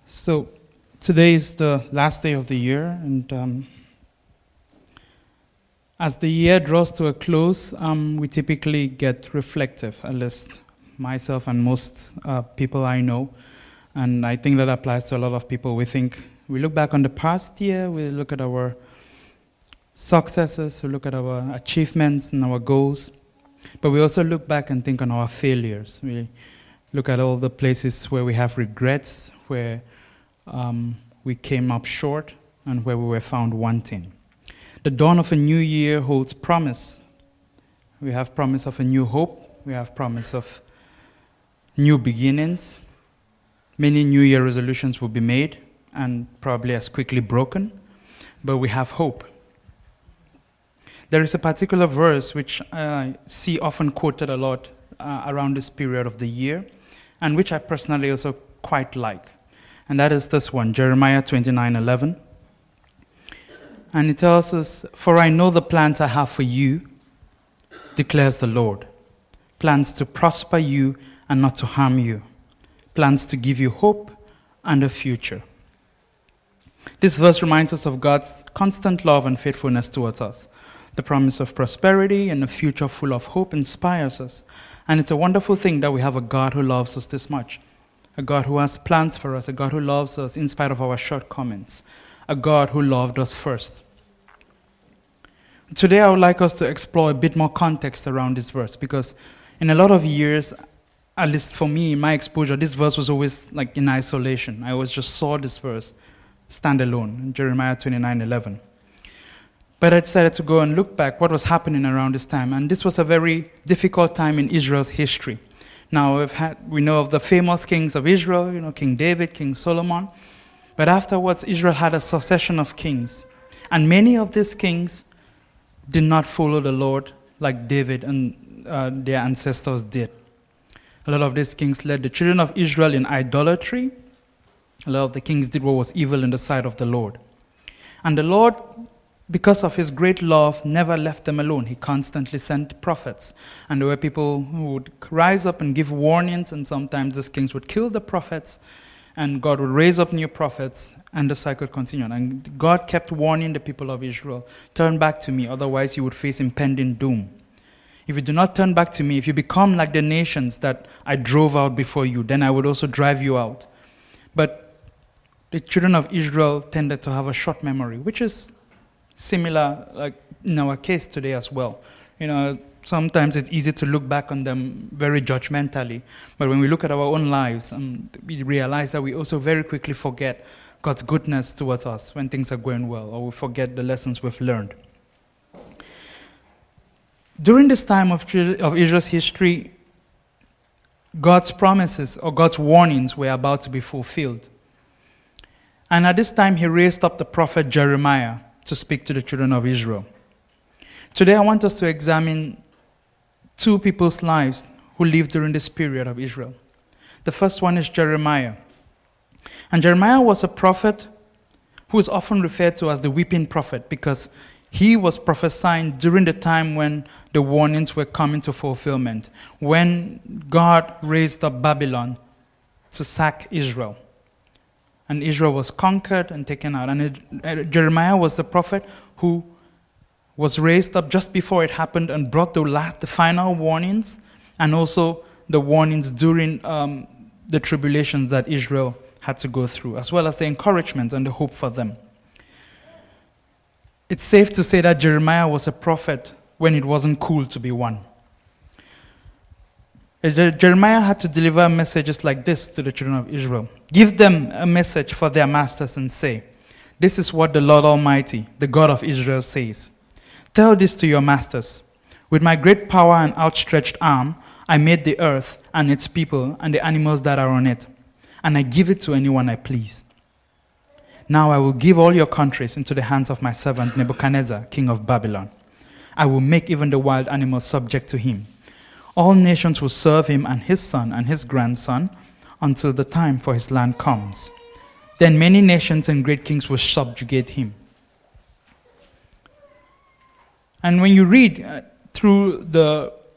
So today is the last day of the year, and as the year draws to a close, we typically get reflective, at least myself and most people I know, and I think that applies to a lot of people. We look back on the past year, we look at our successes, we look at our achievements and our goals, but we also look back and think on our failures. We look at all the places where we have regrets, where we came up short, and where we were found wanting. The dawn of a new year holds promise. We have promise of a new hope. We have promise of new beginnings. Many New Year resolutions will be made and probably as quickly broken, but we have hope. There is a particular verse which I see often quoted a lot around this period of the year, and which I personally also quite like. And that is this one, Jeremiah 29:11. And it tells us, "For I know the plans I have for you, declares the Lord. Plans to prosper you and not to harm you. Plans to give you hope and a future." This verse reminds us of God's constant love and faithfulness towards us. The promise of prosperity and a future full of hope inspires us. And it's a wonderful thing that we have a God who loves us this much. A God who has plans for us, a God who loves us in spite of our shortcomings, a God who loved us first. Today I would like us to explore a bit more context around this verse, because in a lot of years, at least for me, in my exposure, this verse was always like in isolation. I always just saw this verse stand alone, Jeremiah 29:11. But I decided to go and look back what was happening around this time, and this was a very difficult time in Israel's history. Now, we know of the famous kings of Israel, King David, King Solomon. But afterwards, Israel had a succession of kings. And many of these kings did not follow the Lord like David and their ancestors did. A lot of these kings led the children of Israel in idolatry. A lot of the kings did what was evil in the sight of the Lord. And the Lord, because of his great love, never left them alone. He constantly sent prophets. And there were people who would rise up and give warnings, and sometimes these kings would kill the prophets, and God would raise up new prophets, and the cycle continued. And God kept warning the people of Israel, "Turn back to me, otherwise you would face impending doom. If you do not turn back to me, if you become like the nations that I drove out before you, then I would also drive you out." But the children of Israel tended to have a short memory, which is similar, like in our case today as well. Sometimes it's easy to look back on them very judgmentally, but when we look at our own lives, we realize that we also very quickly forget God's goodness towards us when things are going well, or we forget the lessons we've learned. During this time of Israel's history, God's promises or God's warnings were about to be fulfilled. And at this time, he raised up the prophet Jeremiah to speak to the children of Israel. Today, I want us to examine two people's lives who lived during this period of Israel. The first one is Jeremiah. And Jeremiah was a prophet who is often referred to as the weeping prophet, because he was prophesying during the time when the warnings were coming to fulfillment, when God raised up Babylon to sack Israel. And Israel was conquered and taken out. And Jeremiah was the prophet who was raised up just before it happened and brought the final warnings, and also the warnings during the tribulations that Israel had to go through, as well as the encouragement and the hope for them. It's safe to say that Jeremiah was a prophet when it wasn't cool to be one. Jeremiah had to deliver messages like this to the children of Israel. "Give them a message for their masters and say, 'This is what the Lord Almighty, the God of Israel, says. Tell this to your masters. With my great power and outstretched arm, I made the earth and its people and the animals that are on it, and I give it to anyone I please. Now I will give all your countries into the hands of my servant Nebuchadnezzar, king of Babylon. I will make even the wild animals subject to him. All nations will serve him and his grandson until the time for his land comes. Then many nations and great kings will subjugate him.'" And when you read through the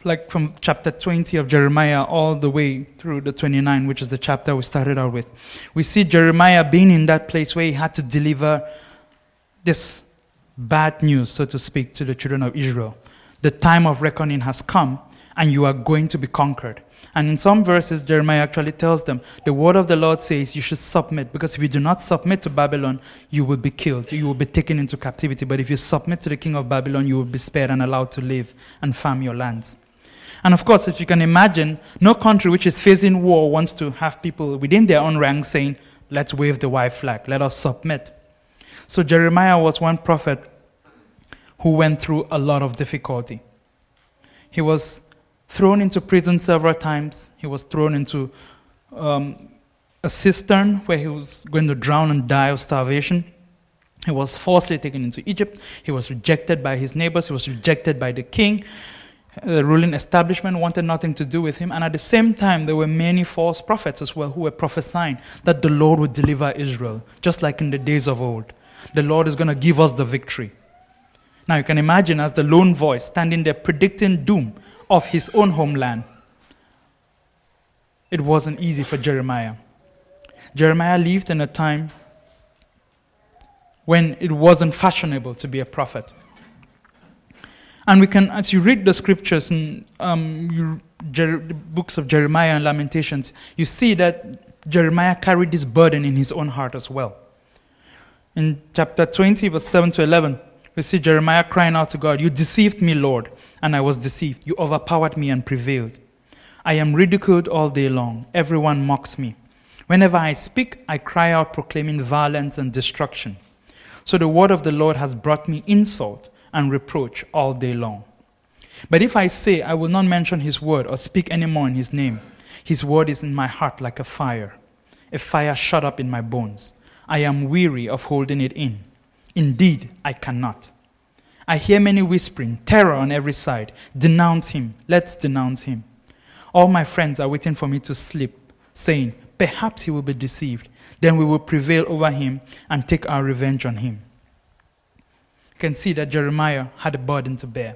like from chapter 20 of Jeremiah all the way through the 29, which is the chapter we started out with. We see Jeremiah being in that place where he had to deliver this bad news, so to speak, to the children of Israel. The time of reckoning has come, and you are going to be conquered. And in some verses, Jeremiah actually tells them, the word of the Lord says you should submit, because if you do not submit to Babylon, you will be killed. You will be taken into captivity. But if you submit to the king of Babylon, you will be spared and allowed to live and farm your lands. And of course, if you can imagine, no country which is facing war wants to have people within their own ranks saying, let's wave the white flag, let us submit. So Jeremiah was one prophet who went through a lot of difficulty. He was thrown into prison several times. He was thrown into a cistern where he was going to drown and die of starvation. He was forcibly taken into Egypt. He was rejected by his neighbors. He was rejected by the king. The ruling establishment wanted nothing to do with him. And at the same time, there were many false prophets as well who were prophesying that the Lord would deliver Israel, just like in the days of old. The Lord is going to give us the victory. Now you can imagine as the lone voice standing there predicting doom of his own homeland. It wasn't easy for Jeremiah. Jeremiah lived in a time when it wasn't fashionable to be a prophet. And we can, as you read the scriptures in the books of Jeremiah and Lamentations, you see that Jeremiah carried this burden in his own heart as well. In chapter 20, verse 7 to 11, we see Jeremiah crying out to God, "You deceived me, Lord, and I was deceived. You overpowered me and prevailed. I am ridiculed all day long. Everyone mocks me. Whenever I speak, I cry out proclaiming violence and destruction. So the word of the Lord has brought me insult and reproach all day long. But if I say I will not mention his word or speak any more in his name, his word is in my heart like a fire shut up in my bones. I am weary of holding it in. Indeed, I cannot. I hear many whispering, terror on every side. Denounce him. Let's denounce him. All my friends are waiting for me to sleep, saying, perhaps he will be deceived. Then we will prevail over him and take our revenge on him." You can see that Jeremiah had a burden to bear.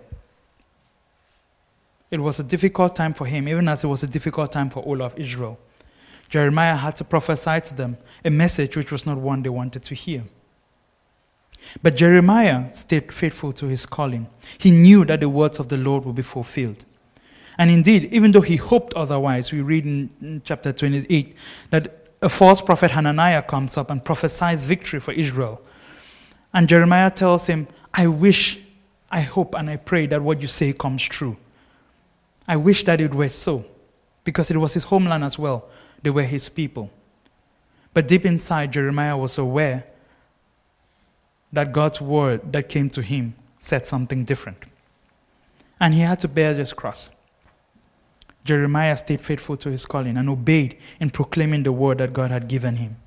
It was a difficult time for him, even as it was a difficult time for all of Israel. Jeremiah had to prophesy to them a message which was not one they wanted to hear. But Jeremiah stayed faithful to his calling. He knew that the words of the Lord would be fulfilled. And indeed, even though he hoped otherwise, we read in chapter 28 that a false prophet Hananiah comes up and prophesies victory for Israel. And Jeremiah tells him, I wish, I hope, and I pray that what you say comes true. I wish that it were so, because it was his homeland as well. They were his people. But deep inside, Jeremiah was aware that God's word that came to him said something different. And he had to bear this cross. Jeremiah stayed faithful to his calling and obeyed in proclaiming the word that God had given him.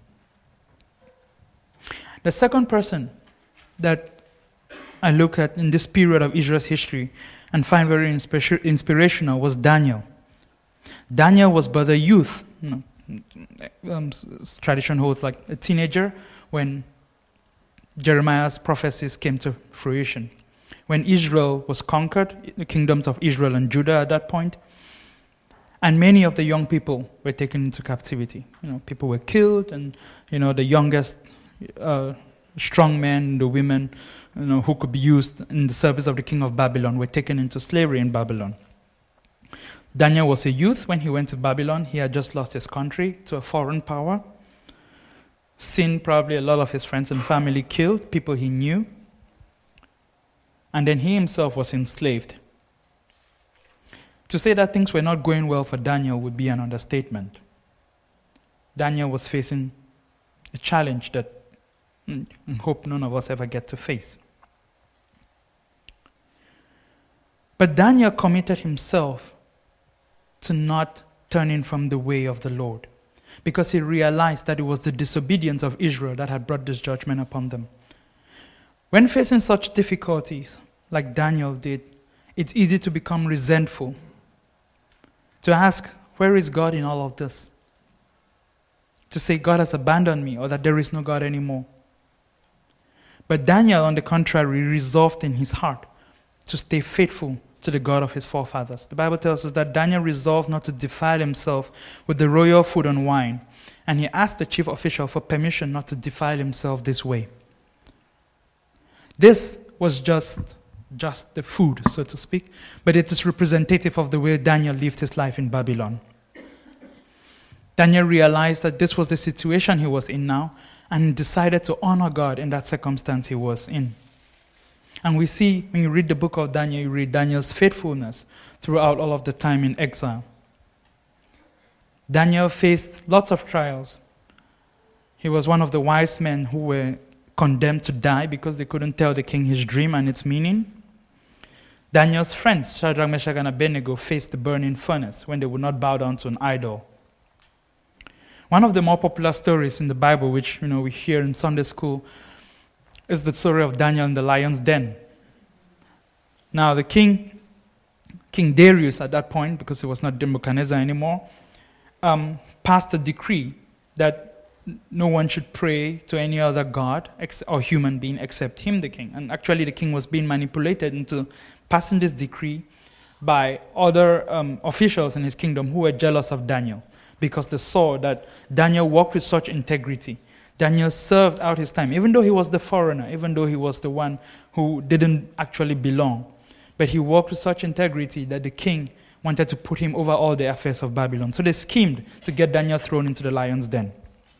The second person that I look at in this period of Israel's history and find very inspirational was Daniel. Daniel was but a youth. Tradition holds like a teenager when Jeremiah's prophecies came to fruition. When Israel was conquered, the kingdoms of Israel and Judah at that point, and many of the young people were taken into captivity. People were killed, and the youngest strong men, the women, who could be used in the service of the king of Babylon were taken into slavery in Babylon. Daniel was a youth when he went to Babylon. He had just lost his country to a foreign power. Seen probably a lot of his friends and family killed, people he knew. And then he himself was enslaved. To say that things were not going well for Daniel would be an understatement. Daniel was facing a challenge that I hope none of us ever get to face. But Daniel committed himself to not turning from the way of the Lord, because he realized that it was the disobedience of Israel that had brought this judgment upon them. When facing such difficulties, like Daniel did, it's easy to become resentful, to ask, where is God in all of this? To say God has abandoned me, or that there is no God anymore. But Daniel, on the contrary, resolved in his heart to stay faithful to the God of his forefathers. The Bible tells us that Daniel resolved not to defile himself with the royal food and wine, and he asked the chief official for permission not to defile himself this way. This was just the food, so to speak, but it is representative of the way Daniel lived his life in Babylon. Daniel realized that this was the situation he was in now, and decided to honor God in that circumstance he was in. And we see, when you read the book of Daniel, you read Daniel's faithfulness throughout all of the time in exile. Daniel faced lots of trials. He was one of the wise men who were condemned to die because they couldn't tell the king his dream and its meaning. Daniel's friends, Shadrach, Meshach, and Abednego, faced the burning furnace when they would not bow down to an idol. One of the more popular stories in the Bible, which we hear in Sunday school, is the story of Daniel in the lion's den. Now, the King Darius at that point, because it was not Nebuchadnezzar anymore, passed a decree that no one should pray to any other god or human being except him, the king. And actually, the king was being manipulated into passing this decree by other officials in his kingdom who were jealous of Daniel, because they saw that Daniel walked with such integrity. Daniel served out his time, even though he was the foreigner, even though he was the one who didn't actually belong. But he walked with such integrity that the king wanted to put him over all the affairs of Babylon. So they schemed to get Daniel thrown into the lion's den.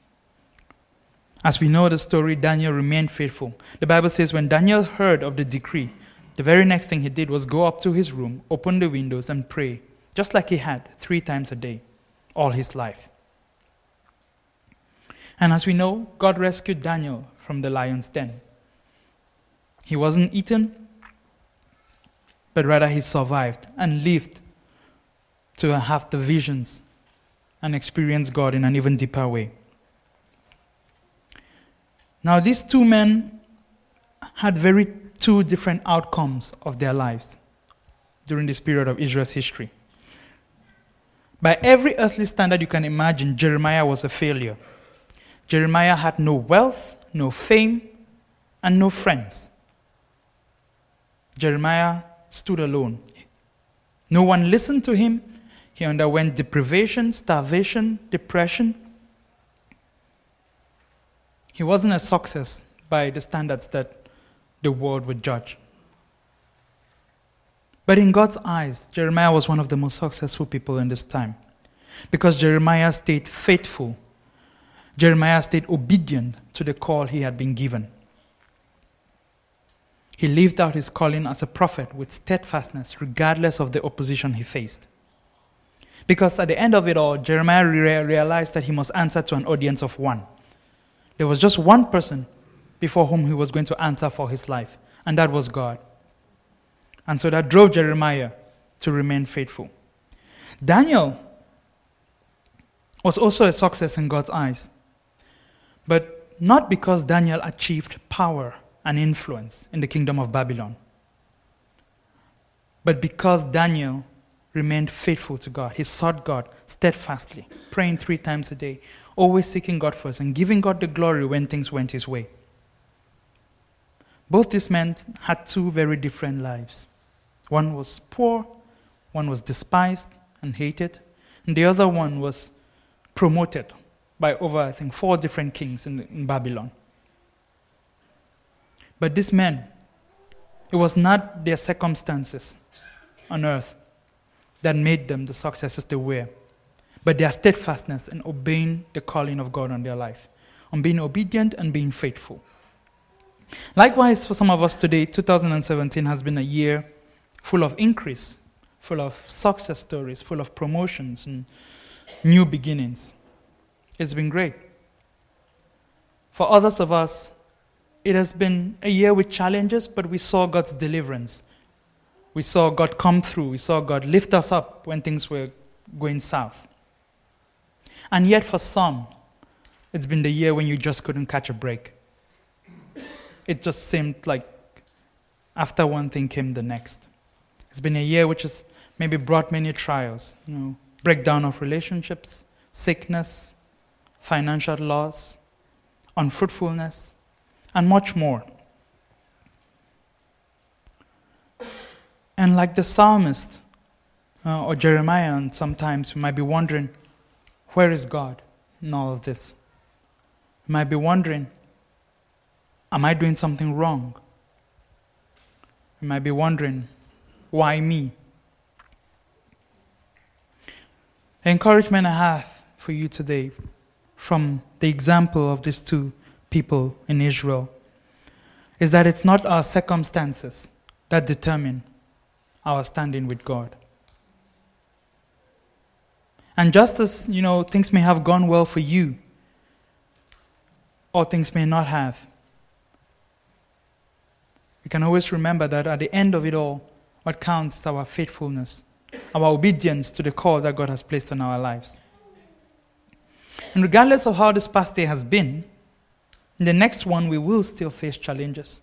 As we know the story, Daniel remained faithful. The Bible says when Daniel heard of the decree, the very next thing he did was go up to his room, open the windows, and pray, just like he had 3 times a day all his life. And as we know, God rescued Daniel from the lion's den. He wasn't eaten, but rather he survived and lived to have the visions and experience God in an even deeper way. Now, these 2 men had 2 different outcomes of their lives during this period of Israel's history. By every earthly standard you can imagine, Jeremiah was a failure. Jeremiah had no wealth, no fame, and no friends. Jeremiah stood alone. No one listened to him. He underwent deprivation, starvation, depression. He wasn't a success by the standards that the world would judge. But in God's eyes, Jeremiah was one of the most successful people in this time, because Jeremiah stayed faithful. Jeremiah stayed obedient to the call he had been given. He lived out his calling as a prophet with steadfastness, regardless of the opposition he faced. Because at the end of it all, Jeremiah realized that he must answer to an audience of 1. There was just one person before whom he was going to answer for his life, and that was God. And so that drove Jeremiah to remain faithful. Daniel was also a success in God's eyes, but not because Daniel achieved power and influence in the kingdom of Babylon, but because Daniel remained faithful to God. He sought God steadfastly, praying 3 times a day, always seeking God first and giving God the glory when things went his way. Both these men had 2 very different lives. One was poor, one was despised and hated, and the other one was promoted by over, 4 different kings in Babylon. But these men, it was not their circumstances on earth that made them the successes they were, but their steadfastness in obeying the calling of God on their life, on being obedient and being faithful. Likewise, for some of us today, 2017 has been a year full of increase, full of success stories, full of promotions and new beginnings. It's been great. For others of us, it has been a year with challenges, but we saw God's deliverance. We saw God come through. We saw God lift us up when things were going south. And yet for some, it's been the year when you just couldn't catch a break. It just seemed like after one thing came the next. It's been a year which has maybe brought many trials, breakdown of relationships, sickness, financial loss, unfruitfulness, and much more. And like the psalmist or Jeremiah, and sometimes we might be wondering, where is God in all of this? We might be wondering, am I doing something wrong? We might be wondering, why me? The encouragement I have for you today from the example of these two people in Israel is that it's not our circumstances that determine our standing with God. And just as, things may have gone well for you, or things may not have, we can always remember that at the end of it all, what counts is our faithfulness, our obedience to the call that God has placed on our lives. And regardless of how this past day has been, in the next one we will still face challenges.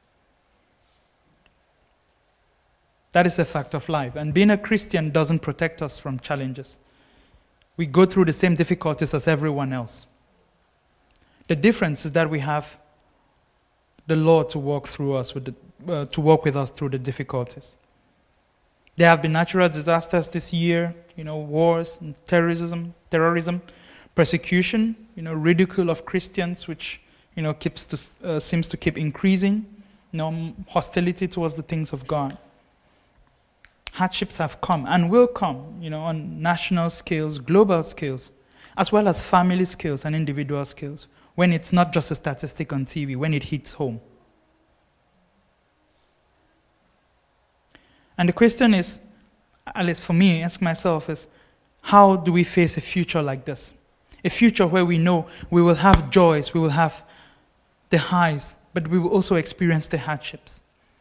That is a fact of life. And being a Christian doesn't protect us from challenges. We go through the same difficulties as everyone else. The difference is that we have the Lord to walk through us to walk with us through the difficulties. There have been natural disasters this year, wars, and terrorism, persecution, ridicule of Christians, which seems to keep increasing, hostility towards the things of God. Hardships have come and will come, on national scales, global scales, as well as family scales and individual scales, when it's not just a statistic on TV, when it hits home. And the question is, at least for me, ask myself, is how do we face a future like this? A future where we know we will have joys, we will have the highs, but we will also experience the hardships.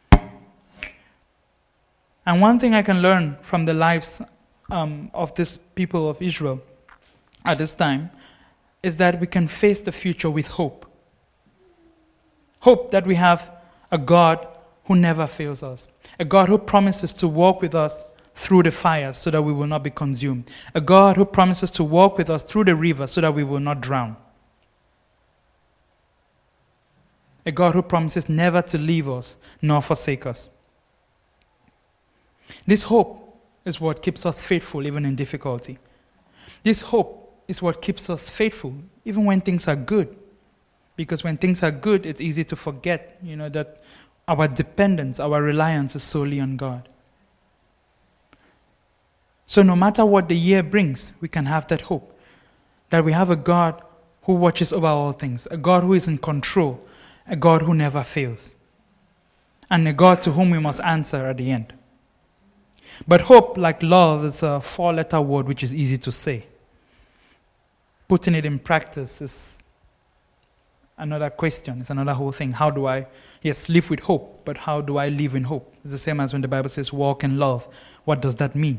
And one thing I can learn from the lives of these people of Israel at this time is that we can face the future with hope. Hope that we have a God who never fails us. A God who promises to walk with us through the fire so that we will not be consumed. A God who promises to walk with us through the river so that we will not drown. A God who promises never to leave us nor forsake us. This hope is what keeps us faithful even in difficulty. This hope is what keeps us faithful even when things are good. Because when things are good, it's easy to forget, that our dependence, our reliance is solely on God. So no matter what the year brings, we can have that hope that we have a God who watches over all things, a God who is in control, a God who never fails, and a God to whom we must answer at the end. But hope, like love, is a 4-letter word which is easy to say. Putting it in practice is another question. It's another whole thing. How do I, live with hope, but how do I live in hope? It's the same as when the Bible says walk in love. What does that mean?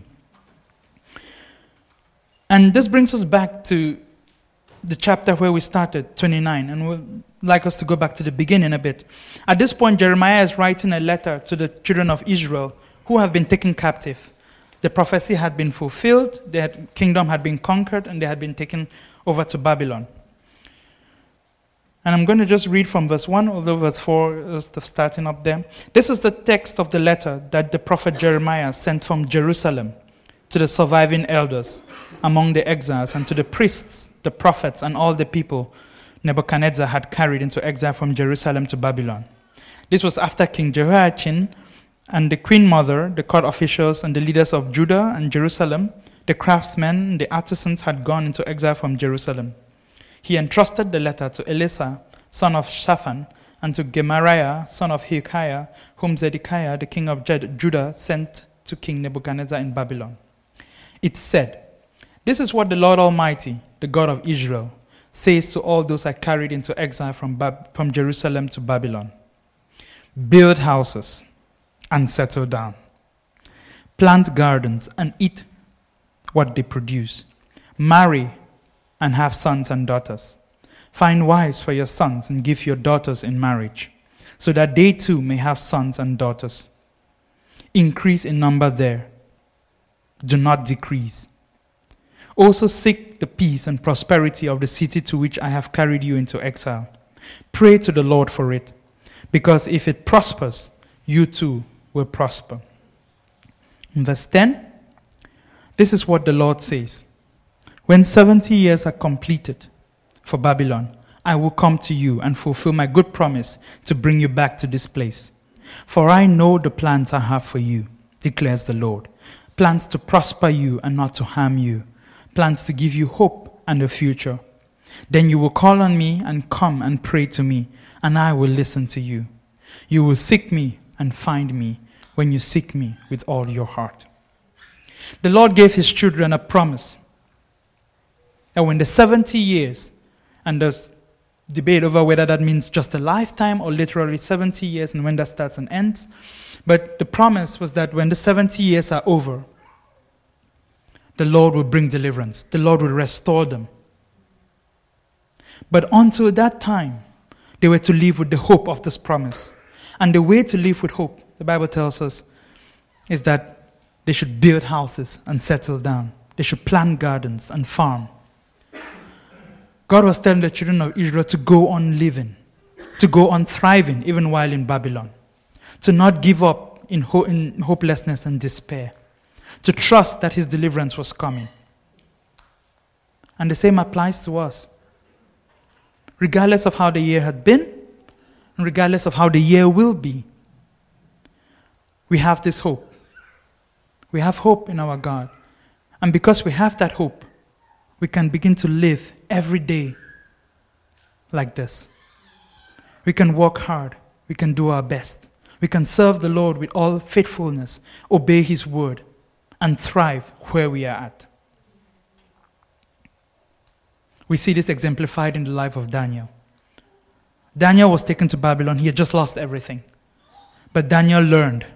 And this brings us back to the chapter where we started, 29, and we'd like us to go back to the beginning a bit. At this point, Jeremiah is writing a letter to the children of Israel who have been taken captive. The prophecy had been fulfilled, their kingdom had been conquered, and they had been taken over to Babylon. And I'm going to just read from verse 1, although verse 4 is starting up there. This is the text of the letter that the prophet Jeremiah sent from Jerusalem to the surviving elders among the exiles and to the priests, the prophets, and all the people Nebuchadnezzar had carried into exile from Jerusalem to Babylon. This was after King Jehoiachin and the queen mother, the court officials, and the leaders of Judah and Jerusalem, the craftsmen, the artisans had gone into exile from Jerusalem. He entrusted the letter to Elisha, son of Shaphan, and to Gemariah, son of Hilkiah, whom Zedekiah, the king of Judah, sent to King Nebuchadnezzar in Babylon. It said, "This is what the Lord Almighty, the God of Israel, says to all those I carried into exile from Jerusalem to Babylon. Build houses and settle down. Plant gardens and eat what they produce. Marry and have sons and daughters. Find wives for your sons and give your daughters in marriage, so that they too may have sons and daughters. Increase in number there. Do not decrease. Also seek the peace and prosperity of the city to which I have carried you into exile. Pray to the Lord for it, because if it prospers, you too will prosper." In verse 10, this is what the Lord says. When 70 years are completed for Babylon, I will come to you and fulfill my good promise to bring you back to this place. For I know the plans I have for you, declares the Lord. Plans to prosper you and not to harm you. Plans to give you hope and a future. Then you will call on me and come and pray to me, and I will listen to you. You will seek me and find me when you seek me with all your heart. The Lord gave his children a promise that when the 70 years, and there's debate over whether that means just a lifetime or literally 70 years and when that starts and ends, but the promise was that when the 70 years are over, the Lord will bring deliverance. The Lord will restore them. But until that time, they were to live with the hope of this promise. And the way to live with hope, the Bible tells us, is that they should build houses and settle down. They should plant gardens and farm. God was telling the children of Israel to go on living, to go on thriving even while in Babylon, to not give up in hopelessness and despair, to trust that his deliverance was coming. And the same applies to us. Regardless of how the year had been, and regardless of how the year will be, we have this hope. We have hope in our God. And because we have that hope, we can begin to live every day like this. We can work hard. We can do our best. We can serve the Lord with all faithfulness, obey his word, and thrive where we are at. We see this exemplified in the life of Daniel. Daniel was taken to Babylon. He had just lost everything. But Daniel learned.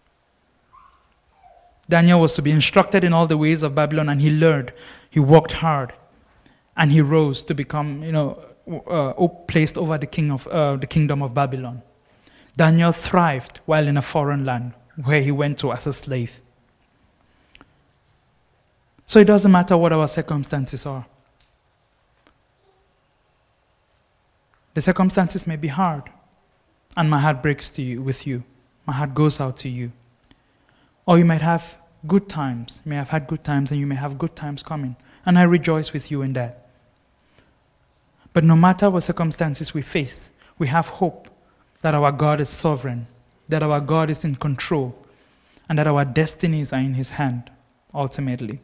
Daniel was to be instructed in all the ways of Babylon, and he learned. He worked hard, and he rose to become, placed over the kingdom of Babylon. Daniel thrived while in a foreign land where he went to as a slave. So it doesn't matter what our circumstances are. The circumstances may be hard, and my heart breaks with you. My heart goes out to you. Or you might have good times. You may have had good times, and you may have good times coming. And I rejoice with you in that. But no matter what circumstances we face, we have hope that our God is sovereign, that our God is in control, and that our destinies are in his hand, ultimately.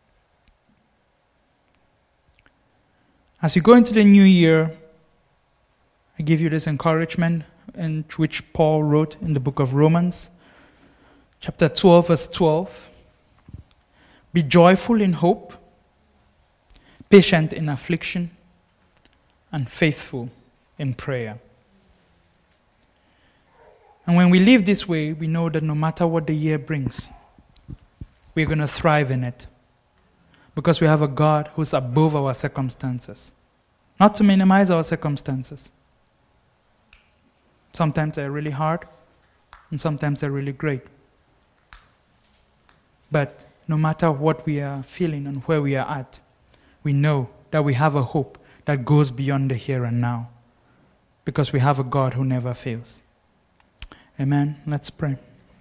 As you go into the new year, I give you this encouragement in which Paul wrote in the book of Romans, chapter 12, verse 12. Be joyful in hope, patient in affliction, and faithful in prayer. And when we live this way, we know that no matter what the year brings, we're going to thrive in it. Because we have a God who's above our circumstances. Not to minimize our circumstances. Sometimes they're really hard, and sometimes they're really great. But no matter what we are feeling and where we are at, we know that we have a hope that goes beyond the here and now. Because we have a God who never fails. Amen. Let's pray.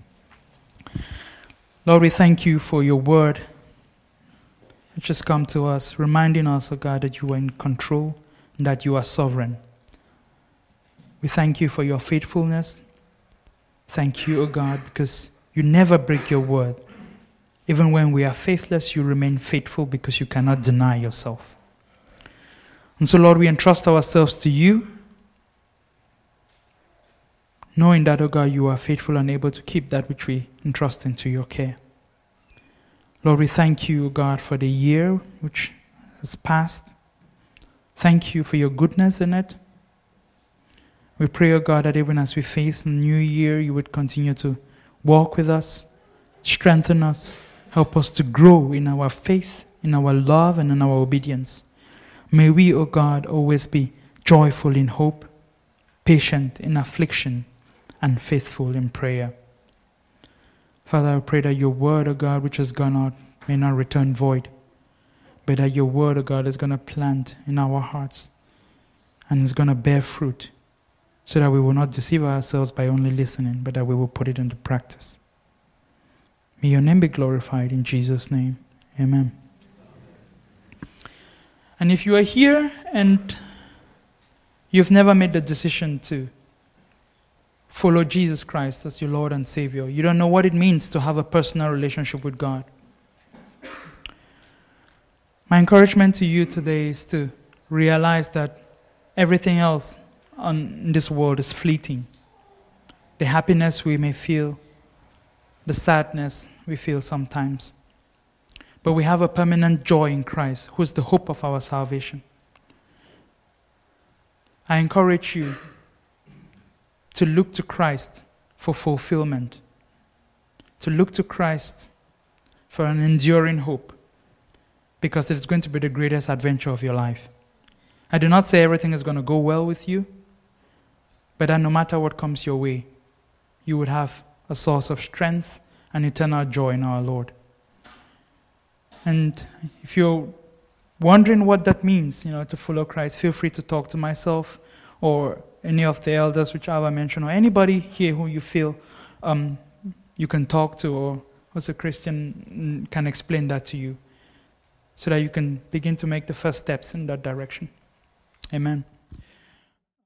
Lord, we thank you for your word. It just come to us, reminding us, oh God, that you are in control and that you are sovereign. We thank you for your faithfulness. Thank you, oh God, because you never break your word. Even when we are faithless, you remain faithful because you cannot deny yourself. And so, Lord, we entrust ourselves to you, knowing that, oh God, you are faithful and able to keep that which we entrust into your care. Lord, we thank you, God, for the year which has passed. Thank you for your goodness in it. We pray, O God, that even as we face the new year, you would continue to walk with us, strengthen us, help us to grow in our faith, in our love, and in our obedience. May we, O God, always be joyful in hope, patient in affliction, and faithful in prayer. Father, I pray that your word, O God, which has gone out, may not return void, but that your word, O God, is going to plant in our hearts and is going to bear fruit, so that we will not deceive ourselves by only listening, but that we will put it into practice. May your name be glorified in Jesus' name. Amen. And if you are here and you've never made the decision to follow Jesus Christ as your Lord and Savior, you don't know what it means to have a personal relationship with God, my encouragement to you today is to realize that everything else in this world is fleeting. The happiness we may feel, the sadness we feel sometimes. But we have a permanent joy in Christ, who is the hope of our salvation. I encourage you to look to Christ for fulfillment, to look to Christ for an enduring hope, because it's going to be the greatest adventure of your life. I do not say everything is going to go well with you, but that no matter what comes your way, you would have a source of strength and eternal joy in our Lord. And if you're wondering what that means, to follow Christ, feel free to talk to myself or any of the elders which I mentioned, or anybody here who you feel you can talk to, or who's a Christian can explain that to you, so that you can begin to make the first steps in that direction. Amen.